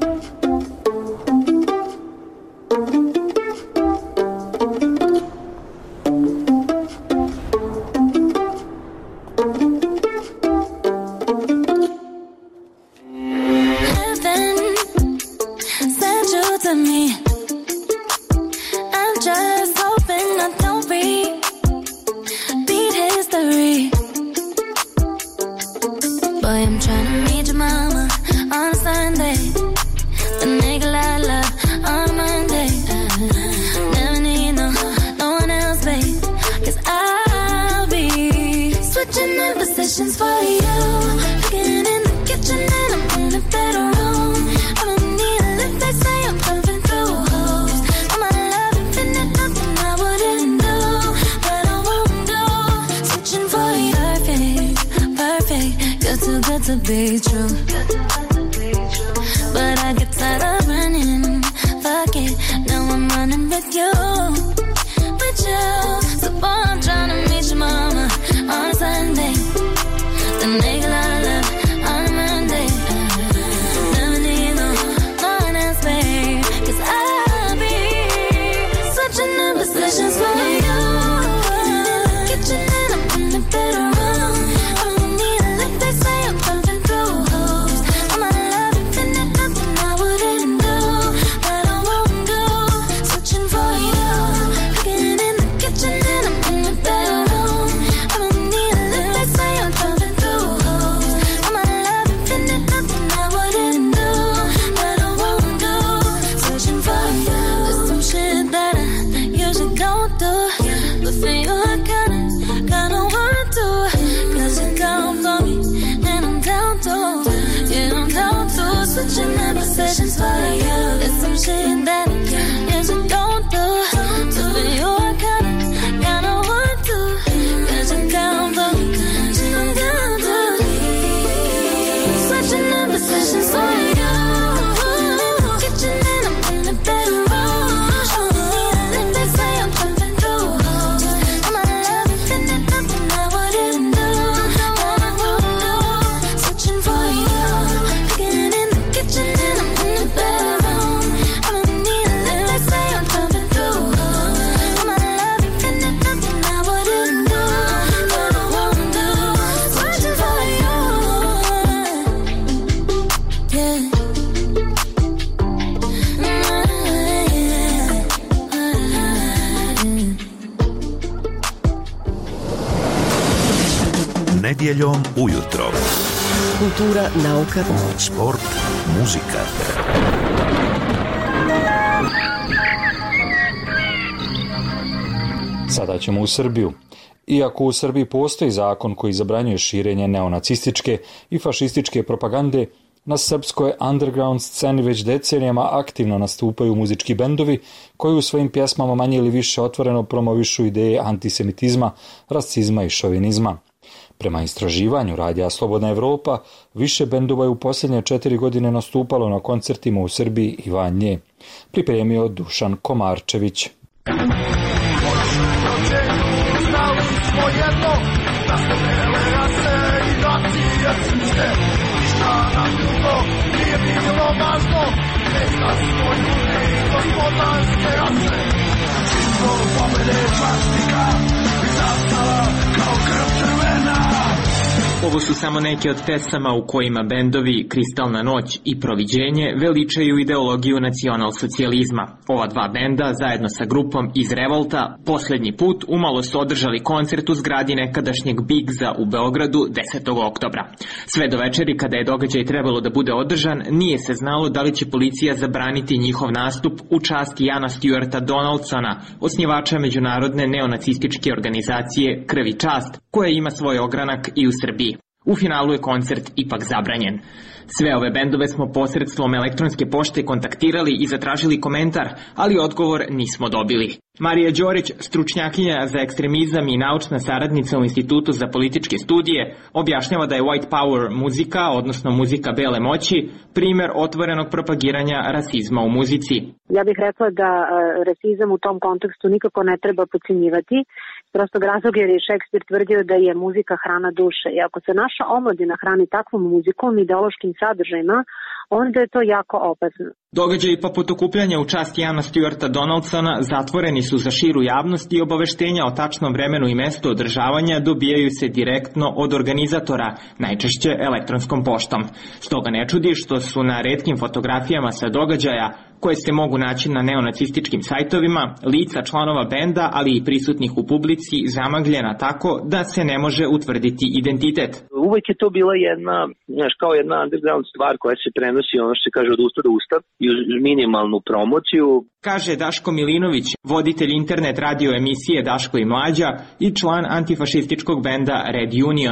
number sessions for you. Cooking in the kitchen and I'm in the bedroom. I don't need a lift, they say I'm pumping through holes. All my love infinite, nothing I wouldn't do, but I won't do. Searching for you, perfect, perfect, good too good to be true. But I get tired of running, fuck it, now I'm running with you, with you. So boy, I'm trying to meet your mama on a Sunday, then make a lot of love on a Monday. Never need no, no one else, babe, cause I'll be switching number sessions for you. Kitchen and I'm in the bedroom. I don't need a lick, they say I'm pumping through holes. All my love infinite, nothing I wouldn't do, but I won't do. Switching for you. Cooking in the kitchen and I'm in the bedroom. I don't need a lick, they say I'm pumping through holes. All my love infinite, nothing I wouldn't do, but I won't do. Searching for you. There's some shit that I usually don't do, but for you I kinda, kinda want to. Cause you count for me, and I'm down to, yeah, I'm down to. Switching number sessions for you. There's some shit that I usually don't do, but for you I kinda, kinda want to. Cause you count for me, and I'm down to. Switching number sessions for you. Kitchen and I'm in the bedroom. I don't need a lick, they say I'm pumping through holes. All my love infinite, nothing I wouldn't do, but I won't do. Switching for you. Cooking in the kitchen and I'm in the bedroom. I don't need a lick, they say I'm pumping through holes. All my love infinite, nothing I wouldn't do, but I won't do. Switching for you. Yeah. Nedjeljom ujutro. Kultura, nauka, sport, muzika. Sada ćemo u Srbiju. Iako u Srbiji postoji zakon koji zabranjuje širenje neonacističke i fašističke propagande, na srpskoj underground sceni već decenijama aktivno nastupaju muzički bendovi koji u svojim pjesmama manje ili više otvoreno promovišu ideje antisemitizma, rasizma i šovinizma. Prema istraživanju radija Slobodna Evropa, više bendova je u posljednje četiri godine nastupalo na koncertima u Srbiji i van nje. Pripremio Dušan Komarčević. Ovo su samo neke od pesama u kojima bendovi Kristalna noć i Proviđenje veličaju ideologiju nacionalsocijalizma. Ova dva benda, zajedno sa grupom iz Revolta, posljednji put umalo su održali koncert u zgradi nekadašnjeg Bigza u Beogradu desetog oktobra. Sve do večeri, kada je događaj trebalo da bude održan, nije se znalo da li će policija zabraniti njihov nastup u čast Jana Stuarta Donaldsona, osnivača međunarodne neonacističke organizacije Krv i čast, koja ima svoj ogranak i u Srbiji. U finalu je koncert ipak zabranjen. Sve ove bendove smo posredstvom elektronske pošte kontaktirali i zatražili komentar, ali odgovor nismo dobili. Marija Đorić, stručnjakinja za ekstremizam i naučna saradnica u Institutu za političke studije, objašnjava da je white power muzika, odnosno muzika bele moći, primjer otvorenog propagiranja rasizma u muzici. Ja bih rekla da rasizam u tom kontekstu nikako ne treba podcjenjivati, prostog razloga jer je Šekspir tvrdio da je muzika hrana duše. I ako se naša omladina hrani takvom muzikom, ideološkim sadržajima, onda je to jako opasno. Događaji poput okupljanja u čast Jana Stuarta Donaldsona zatvoreni su za širu javnost i obaveštenja o tačnom vremenu i mestu održavanja dobijaju se direktno od organizatora, najčešće elektronskom poštom. Stoga ne čudi što su na retkim fotografijama sa događaja, koje se mogu naći na neonacističkim sajtovima, lica članova benda, ali i prisutnih u publici, zamagljena tako da se ne može utvrditi identitet. Uvijek je to bila jedna, znaš, kao jedna underground stvar koja se prenosi, ono što se kaže, od usta do usta i uz minimalnu promociju. Kaže Daško Milinović, voditelj internet radio emisije Daško i Mlađa i član antifašističkog benda Red Union.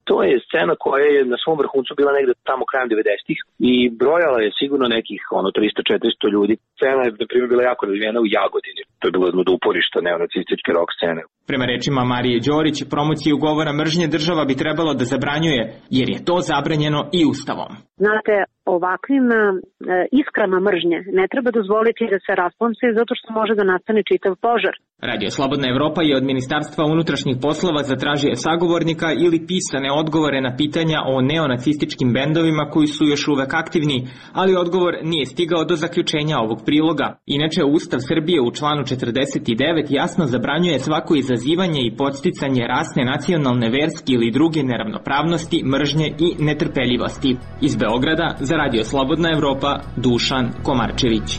to je scena koja je na svom vrhuncu bila negde tamo krajem devedesetih i brojala je sigurno nekih ono trista četiristo ljudi. Scena je, na primjer, bila jako razvijena u Jagodini. To je bilo jedno od uporišta neonacističke rock scene. Prema rečima Marije Đorić, promociju govora mržnje država bi trebalo da zabranjuje, jer je to zabranjeno i ustavom. Znate, ovakvim e, iskrama mržnje ne treba dozvoliti da se rasplamse zato što može da nastane čitav požar. Radio Slobodna Evropa je od Ministarstva unutrašnjih poslova zatražio sagovornika ili pisane odgovore na pitanja o neonacističkim bendovima koji su još uvek aktivni, ali odgovor nije stigao do zaključenja ovog priloga. Inače, Ustav Srbije u članu četrdeset devet jasno zabranjuje svako izazivanje i podsticanje rasne, nacionalne, verske ili druge neravnopravnosti, mržnje i netrpeljivosti. Iz Beograda za Radio Slobodna Evropa, Dušan Komarčević.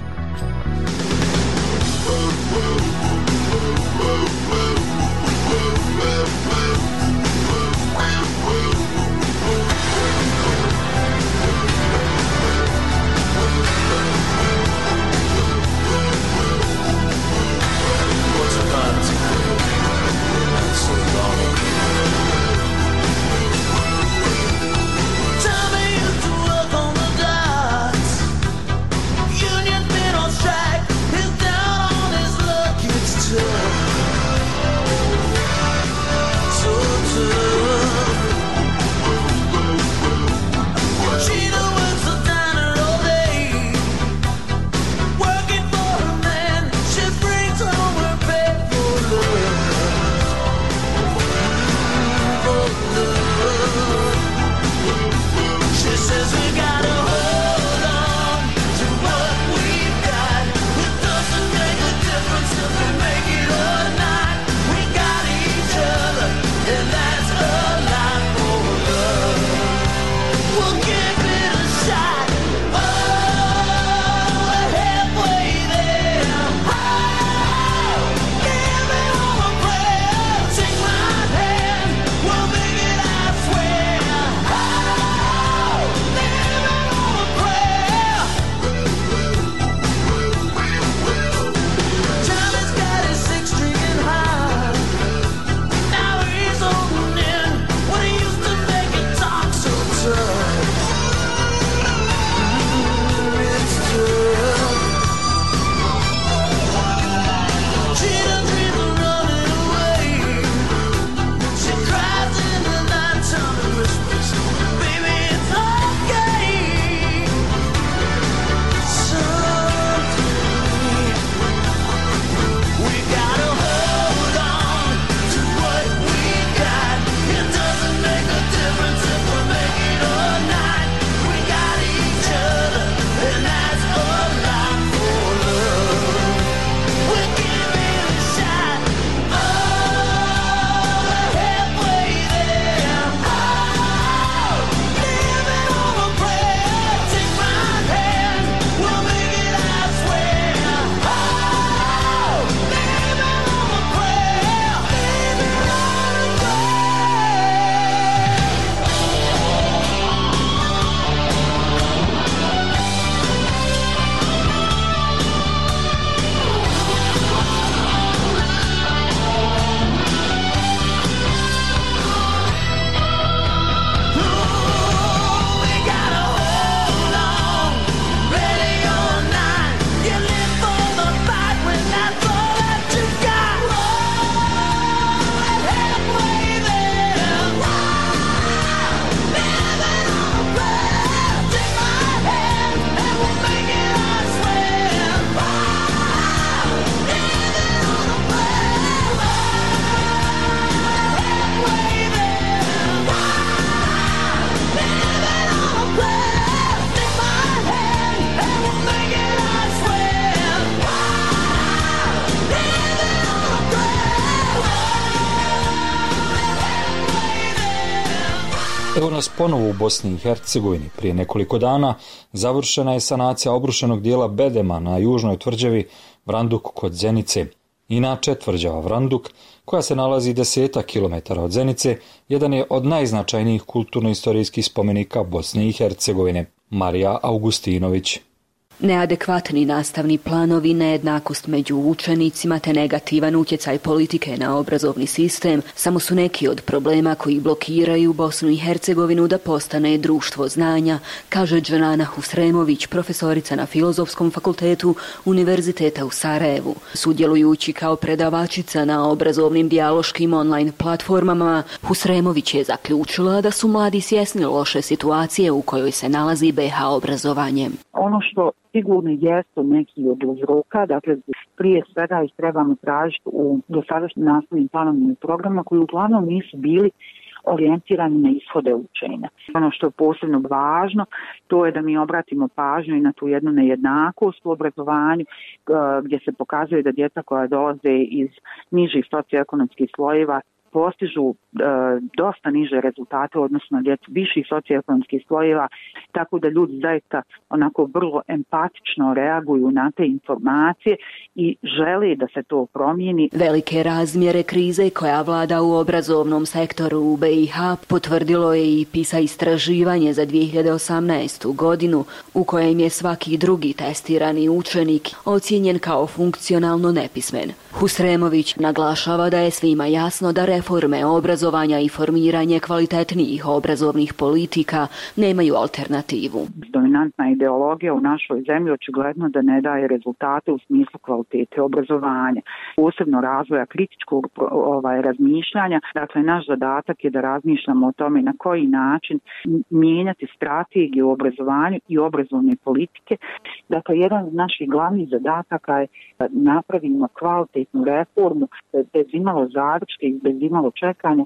Evo nas ponovo u Bosni i Hercegovini. Prije nekoliko dana završena je sanacija obrušenog dijela bedema na južnoj tvrđavi Vranduk kod Zenice. Inače, tvrđava Vranduk, koja se nalazi desetak kilometara od Zenice, jedan je od najznačajnijih kulturno-istorijskih spomenika Bosne i Hercegovine. Marija Augustinović. Neadekvatni nastavni planovi, nejednakost među učenicima te negativan utjecaj politike na obrazovni sistem samo su neki od problema koji blokiraju Bosnu i Hercegovinu da postane društvo znanja, kaže Džanana Husremović, profesorica na Filozofskom fakultetu Univerziteta u Sarajevu. Sudjelujući kao predavačica na obrazovnim dijaloškim online platformama, Husremović je zaključila da su mladi svjesni loše situacije u kojoj se nalazi be ha obrazovanje. Ono što sigurno jesu neki od uzroka, dakle prije svega ih trebamo tražiti u dosadašnjim nastavnim planovima i programima koji uglavnom nisu bili orijentirani na ishode učenja. Ono što je posebno važno, to je da mi obratimo pažnju i na tu jednu nejednakost u obrazovanju, gdje se pokazuje da djeca koja dolaze iz nižih socioekonomskih slojeva postižu e, dosta niže rezultate odnosno na djecu viših socioekonomskih slojeva, tako da ljudi zaista onako vrlo empatično reaguju na te informacije i žele da se to promijeni. Velike razmjere krize koja vlada u obrazovnom sektoru u be i ha potvrdilo je i PISA istraživanje za dvije hiljade osamnaestu godinu u kojem je svaki drugi testirani učenik ocijenjen kao funkcionalno nepismen. Husremović naglašava da je svima jasno da reforme obrazovanja i formiranje kvalitetnijih obrazovnih politika nemaju alternativu. Dominantna ideologija u našoj zemlji očigledno da ne daje rezultate u smislu kvalitete obrazovanja, posebno razvoja kritičkog ovaj, razmišljanja. Dakle, naš zadatak je da razmišljamo o tome na koji način mijenjati strategiju u obrazovanju i obrazovne politike. Dakle, jedan od naših glavnih zadataka je da napravimo kvalitetnu reformu bez imalo zadrške i bez imalo čekanja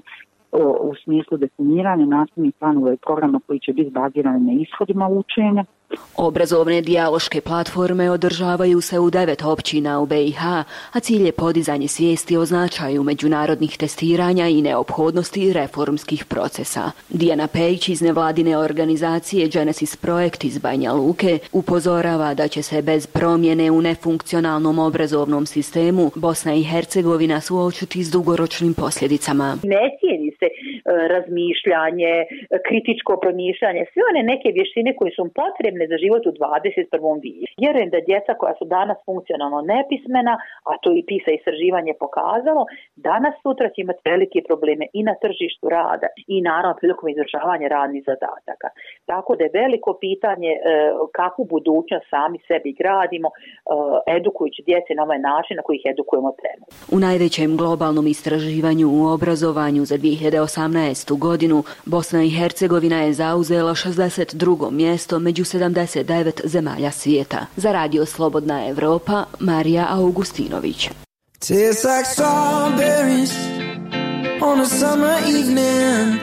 u smislu definiranja nastavnih planova i programa koji će biti bazirani na ishodima učenja. Obrazovne dijaloške platforme održavaju se u devet općina u be i ha, a cilj je podizanje svijesti o značaju međunarodnih testiranja i neophodnosti reformskih procesa. Dijana Pejić iz nevladine organizacije Genesis Projekt iz Banja Luke upozorava da će se bez promjene u nefunkcionalnom obrazovnom sistemu Bosna i Hercegovina suočiti s dugoročnim posljedicama. Ne cijeni se razmišljanje, kritičko promišljanje, sve one neke vještine koje su potrebne za život u dvadeset prvom vijeku. Vjerujem da djeca koja su danas funkcionalno nepismena, a to i PISA istraživanje pokazalo, danas sutra će imati velike probleme i na tržištu rada i naravno prilikom izvršavanja radnih zadataka. Tako da je veliko pitanje e, kakvu budućnost sami sebi gradimo, e, edukujući djece na ovaj način na koji ih edukujemo trenutno. U najvećem globalnom istraživanju u obrazovanju za dvije hiljade osamnaestu godinu Bosna i Hercegovina je zauzela šezdeset drugo mjesto među sedamdeset devet zemalja svijeta. Za Radio Slobodna Evropa, Marija Augustinović. Tastes like strawberries on a summer evening,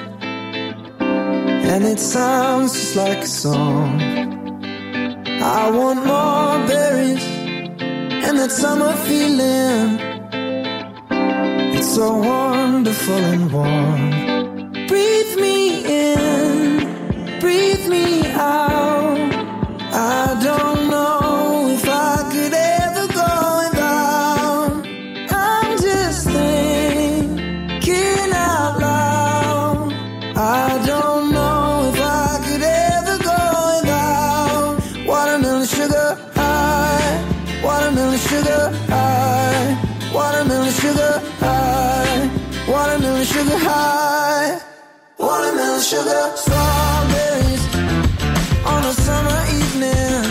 and it sounds just like a song. I want more berries and that summer feeling. It's so wonderful and warm. Breathe me in, breathe me out. I don't know if I could ever go without. I'm just thinking out loud. I don't know if I could ever go without. Watermelon sugar high, watermelon sugar high, watermelon sugar high, watermelon sugar high, watermelon sugar. Strawberries on a summer evening,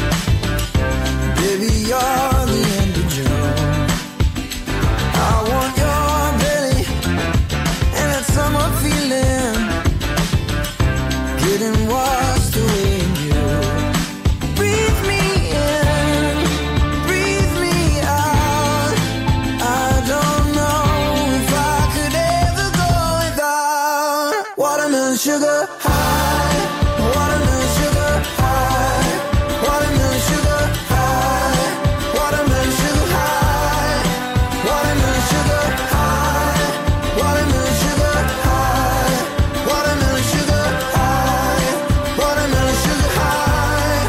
baby, you're the end of June. I want your belly and that summer feeling, getting washed away in you. Breathe me in, breathe me out. I don't know if I could ever go without. Watermelon sugar high, watermelon sugar high, watermelon sugar high, watermelon sugar high, watermelon sugar high, watermelon sugar high, watermelon sugar high, watermelon sugar high.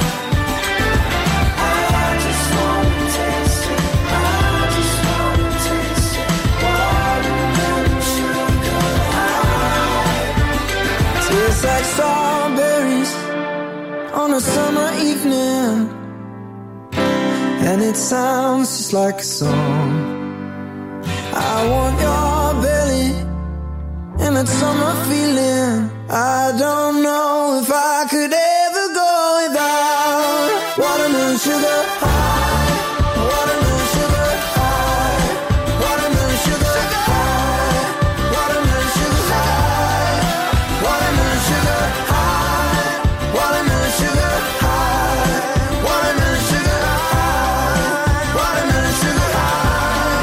I just wanna taste it, I just wanna taste it, watermelon sugar high. Tastes like strawberries on a summer evening, it sounds just like a song. I want your belly and that summer feeling. I don't know if I could ever go without watermelon sugar high, watermelon sugar high, watermelon sugar high, watermelon sugar high, watermelon sugar high, watermelon sugar high, watermelon sugar high, watermelon sugar high.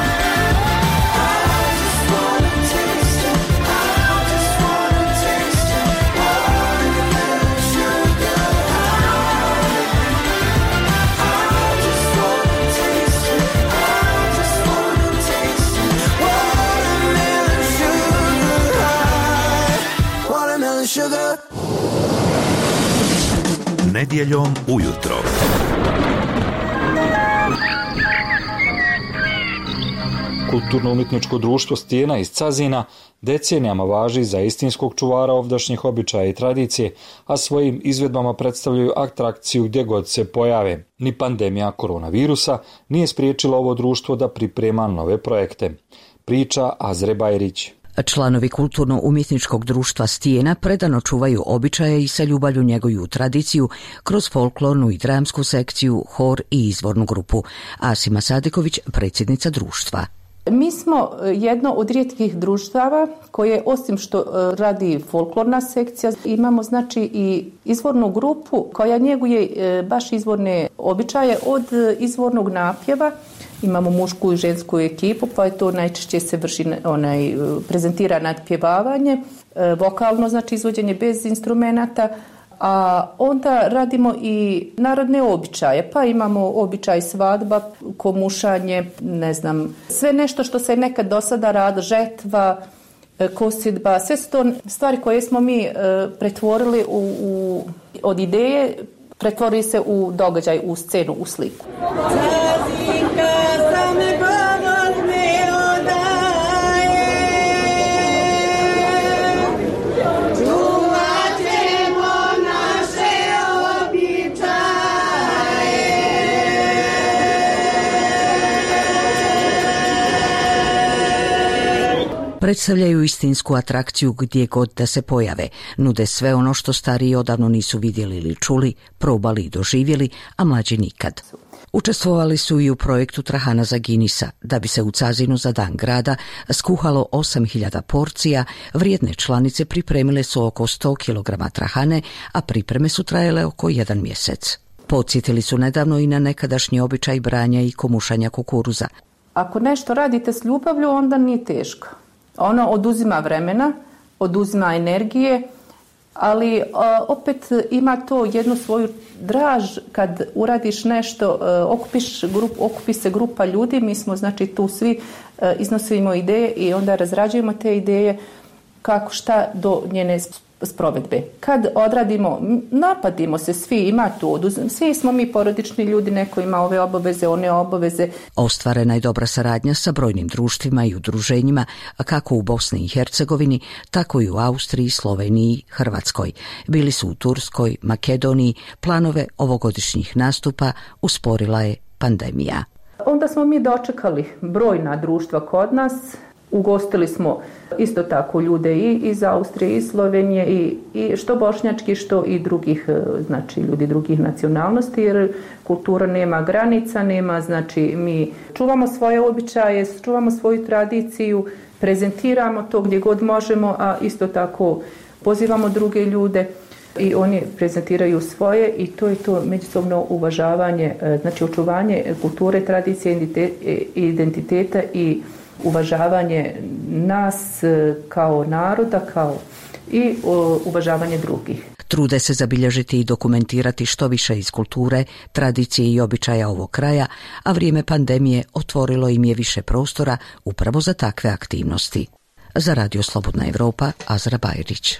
I just wanna taste it. I just wanna taste it. Watermelon sugar high. I just wanna taste it. I just wanna taste it. Watermelon sugar high. Watermelon sugar. Nedjeljom ujutro. Kulturno-umjetničko društvo Stijena iz Cazina decenijama važi za istinskog čuvara ovdašnjih običaja i tradicije, a svojim izvedbama predstavljaju atrakciju gdje god se pojave. Ni pandemija koronavirusa nije spriječila ovo društvo da priprema nove projekte. Priča Azre Bajrić. Članovi kulturno-umjetničkog društva Stijena predano čuvaju običaje i sa ljubavlju njeguju tradiciju kroz folklornu i dramsku sekciju, hor i izvornu grupu. Asima Sadiković, predsjednica društva. Mi smo jedno od rijetkih društava koje osim što radi folklorna sekcija, imamo znači i izvornu grupu koja njeguje baš izvorne običaje od izvornog napjeva. Imamo mušku i žensku ekipu, pa je to najčešće se vrši onaj prezentira nadpjevavanje, vokalno znači izvođenje bez instrumenata, a onda radimo i narodne običaje, pa imamo običaj svadba, komušanje, ne znam, sve nešto što se nekad do sada radilo, žetva, kosidba, sve su to stvari koje smo mi pretvorili u, u, od ideje, pretvorili se u događaj, u scenu, u sliku. Predstavljaju istinsku atrakciju gdje god da se pojave, nude sve ono što stariji odavno nisu vidjeli ili čuli, probali i doživjeli, a mlađi nikad. Učestvovali su i u projektu Trahana za Guinnessa, da bi se u Cazinu za dan grada skuhalo osam hiljada porcija, vrijedne članice pripremile su oko sto kilograma trahane, a pripreme su trajale oko jedan mjesec. Podsjetili su nedavno i na nekadašnji običaj branja i komušanja kukuruza. Ako nešto radite s ljubavlju, onda nije teško. Ono oduzima vremena, oduzima energije, ali a, opet ima to jednu svoju draž kad uradiš nešto, a, okupiš grup, okupi se grupa ljudi, mi smo znači tu svi a, iznosimo ideje i onda razrađujemo te ideje kako šta do njene sprovedbe. Kad odradimo, napadimo se svi, ima tu oduzim, svi smo mi porodični ljudi, neko ima ove obaveze, one obaveze. Ostvarena je dobra saradnja sa brojnim društvima i udruženjima, kako u Bosni i Hercegovini, tako i u Austriji, Sloveniji, Hrvatskoj. Bili su u Turskoj, Makedoniji, planove ovogodišnjih nastupa usporila je pandemija. Onda smo mi dočekali brojna društva kod nas, ugostili smo isto tako ljude i iz Austrije i Slovenije i, i što bošnjački što i drugih, znači ljudi drugih nacionalnosti, jer kultura nema granica, nema, znači mi čuvamo svoje običaje, čuvamo svoju tradiciju, prezentiramo to gdje god možemo, a isto tako pozivamo druge ljude i oni prezentiraju svoje i to je to međusobno uvažavanje, znači očuvanje kulture, tradicije, identiteta i uvažavanje nas kao naroda, kao i uvažavanje drugih. Trude se zabilježiti i dokumentirati što više iz kulture, tradicije i običaja ovog kraja, a vrijeme pandemije otvorilo im je više prostora upravo za takve aktivnosti. Za Radio Slobodna Evropa, Azra Bajrić.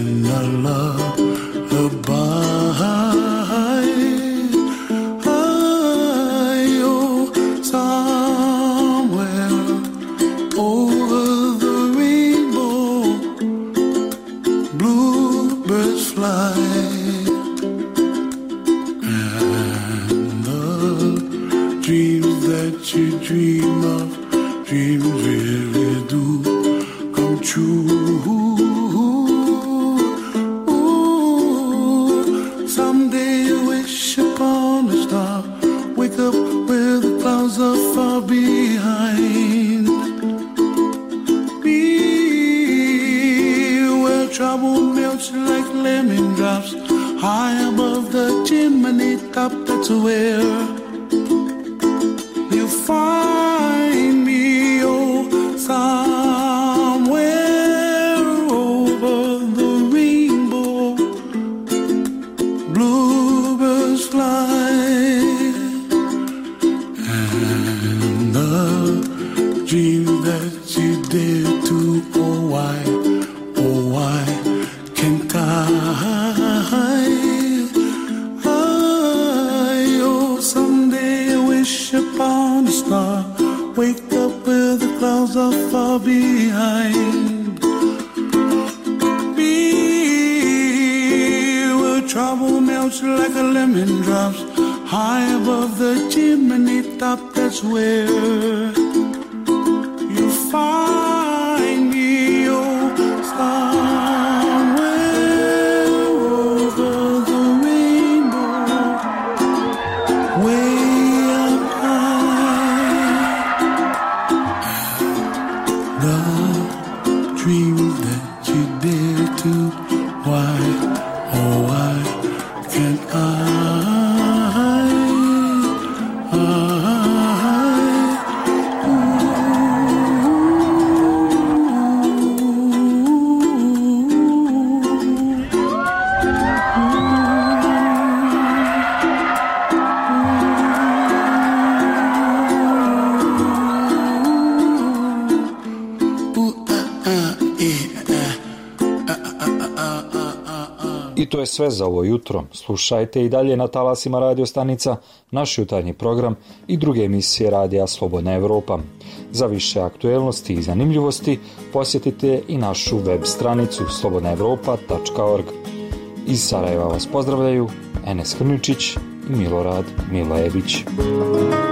singing a lullaby. I-oh, somewhere over the rainbow, bluebirds fly. Dreams that you dream of, dreams really do come true. Ooh, someday you wish upon a star, wake up where the clouds are far behind. Be where trouble melts like lemon drops, high above the chimney top, that's where you find me, oh, somewhere over the rainbow, bluebirds fly, and the dream that you dare to, oh why, oh why can't I? Upon a star, wake up where the clouds are far behind. Be where trouble melts like a lemon drops, high above the chimney top, that's where you find me, oh, somewhere over the rainbow, way dreams that you dare to, why, oh why can't I, I, I to je sve za ovo jutro. Slušajte i dalje na talasima radio stanica naš jutarnji program i druge emisije radija Slobodna Evropa. Za više aktuelnosti i zanimljivosti posjetite i našu web stranicu slobodna evropa tačka org. Iz Sarajeva vas pozdravljaju Enes Hrničić i Milorad Milajević.